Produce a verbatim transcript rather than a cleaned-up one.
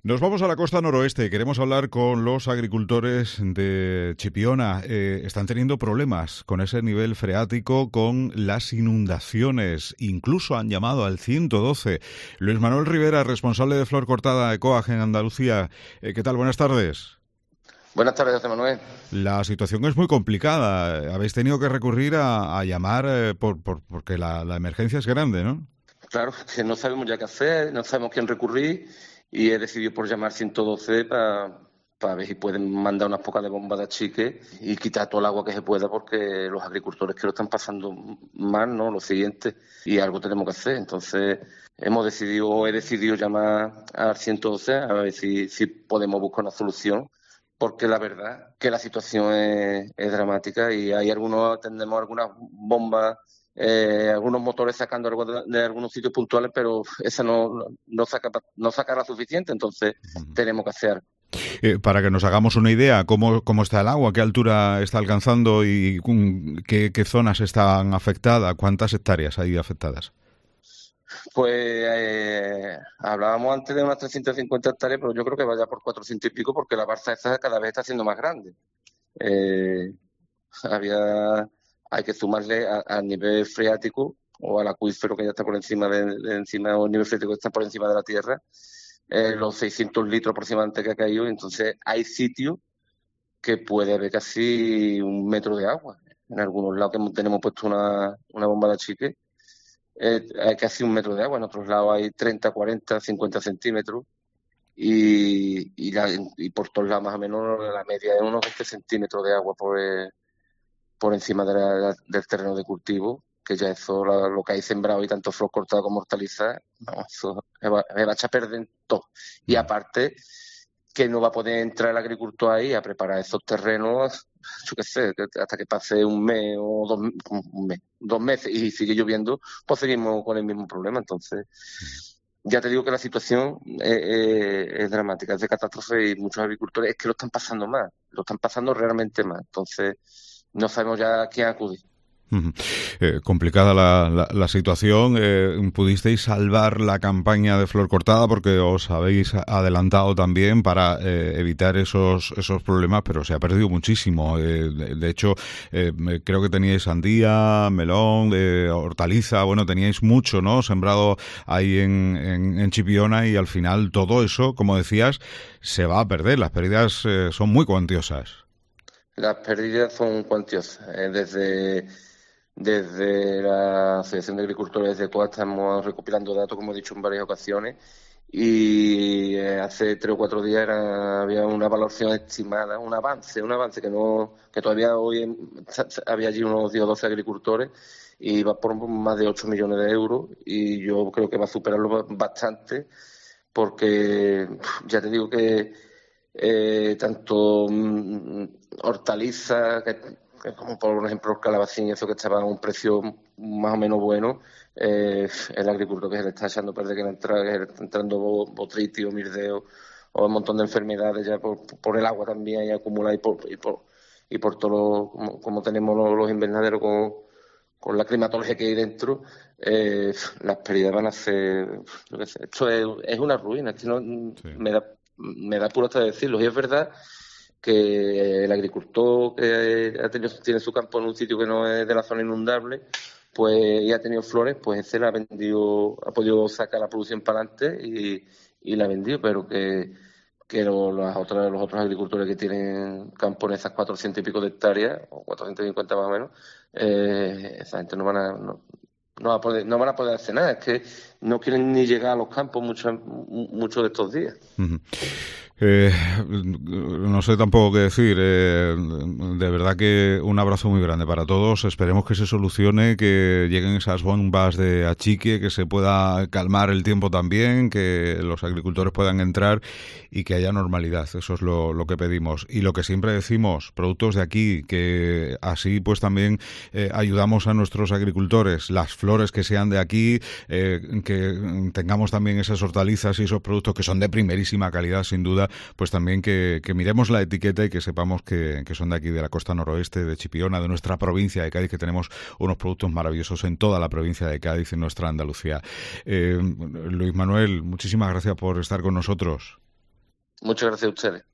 Nos vamos a la costa noroeste. Queremos hablar con los agricultores de Chipiona. Eh, están teniendo problemas con ese nivel freático, con las inundaciones. Incluso han llamado al ciento doce. Luis Manuel Rivera, responsable de Flor Cortada de COAG en Andalucía. Eh, ¿Qué tal? Buenas tardes. Buenas tardes, José Manuel. La situación es muy complicada. Habéis tenido que recurrir a, a llamar eh, por, por, porque la, la emergencia es grande, ¿no? Claro, que no sabemos ya qué hacer, no sabemos quién recurrir. Y he decidido por llamar ciento doce para pa ver si pueden mandar unas pocas de bombas de achique y quitar todo el agua que se pueda, porque los agricultores que lo están pasando mal, ¿no? Lo siguiente, y algo tenemos que hacer. Entonces hemos decidido, o he decidido llamar al ciento doce a ver si, si podemos buscar una solución, porque la verdad que la situación es, es dramática y hay algunos, tenemos algunas bombas, Eh, algunos motores sacando algo de, de algunos sitios puntuales, pero esa no, no, no, saca, no sacará suficiente, entonces uh-huh. tenemos que hacer. Eh, para que nos hagamos una idea, ¿cómo, cómo está el agua? ¿Qué altura está alcanzando y um, qué, qué zonas están afectadas? ¿Cuántas hectáreas hay afectadas? Pues eh, hablábamos antes de unas trescientas cincuenta hectáreas, pero yo creo que vaya por cuatrocientos y pico, porque la barza esta cada vez está siendo más grande. Eh, había... Hay que sumarle al nivel freático o al acuífero que ya está por encima de, de encima, o el nivel freático que está por encima de la tierra, eh, los seiscientos litros aproximadamente que ha caído. Entonces hay sitios que puede haber casi un metro de agua. En algunos lados que tenemos puesto una, una bomba de achique, eh, hay casi un metro de agua. En otros lados hay treinta, cuarenta, cincuenta centímetros. Y, y, la, y por todos lados más o menos la media es unos veinte centímetros de agua por el, por encima de la, del terreno de cultivo, que ya eso, lo, lo que hay sembrado y tanto flor cortada como hortalizas, no, eso me va, me va a echar a perder todo. Y aparte, que no va a poder entrar el agricultor ahí a preparar esos terrenos, yo qué sé, hasta que pase un mes o dos, un mes, dos meses y sigue lloviendo, pues seguimos con el mismo problema. Entonces, ya te digo que la situación es, es, es dramática, es de catástrofe, y muchos agricultores es que lo están pasando mal, lo están pasando realmente mal. Entonces, no sabemos ya a quién acudir. Uh-huh. Eh, complicada la, la, la situación. Eh, pudisteis salvar la campaña de Flor Cortada porque os habéis adelantado también para eh, evitar esos esos problemas, pero se ha perdido muchísimo. Eh, de, de hecho, eh, creo que teníais sandía, melón, eh, hortaliza, bueno, teníais mucho, ¿no? Sembrado ahí en, en, en Chipiona, y al final todo eso, como decías, se va a perder. Las pérdidas eh, son muy cuantiosas. Las pérdidas son cuantiosas. Eh, desde, desde la Asociación de Agricultores de COAG estamos recopilando datos, como he dicho en varias ocasiones, y eh, hace tres o cuatro días era, había una valoración estimada, un avance, un avance que no que todavía hoy en, había allí unos diez o doce agricultores y va por más de ocho millones de euros, y yo creo que va a superarlo bastante, porque ya te digo que Eh, tanto mm, hortalizas, que, que como por ejemplo el calabacín, eso que estaba a un precio más o menos bueno, eh, el agricultor que se le está echando a perder, que le entra, que le está entrando botritio, mirdeo o un montón de enfermedades ya por, por el agua también, y acumula y por, y por, y por todo lo, como, como tenemos los, los invernaderos con, con la climatología que hay dentro, eh, las pérdidas van a ser, yo qué sé, esto es, es una ruina, es que no, sí. me da me da puro hasta decirlo. Y es verdad que el agricultor que ha tenido, tiene su campo en un sitio que no es de la zona inundable, pues y ha tenido flores, pues ese la ha vendido, ha podido sacar la producción para adelante y, y la ha vendido, pero que, que lo, las otras, los otros agricultores que tienen campo en esas cuatrocientos y pico de hectáreas, o cuatrocientos cincuenta más o menos, eh, esa gente no van a... No, No, va a poder, no van a poder hacer nada, es que no quieren ni llegar a los campos muchos muchos de estos días. Uh-huh. Eh, no sé tampoco qué decir. Eh, de verdad que un abrazo muy grande para todos. Esperemos que se solucione, que lleguen esas bombas de achique, que se pueda calmar el tiempo también, que los agricultores puedan entrar y que haya normalidad. Eso es lo, lo que pedimos. Y lo que siempre decimos, productos de aquí, que así pues también eh, ayudamos a nuestros agricultores. Las flores que sean de aquí, eh, que tengamos también esas hortalizas y esos productos que son de primerísima calidad, sin duda, pues también que, que miremos la etiqueta y que sepamos que, que son de aquí, de la costa noroeste, de Chipiona, de nuestra provincia de Cádiz, que tenemos unos productos maravillosos en toda la provincia de Cádiz, en nuestra Andalucía. Eh, Luis Manuel, muchísimas gracias por estar con nosotros. Muchas gracias a ustedes.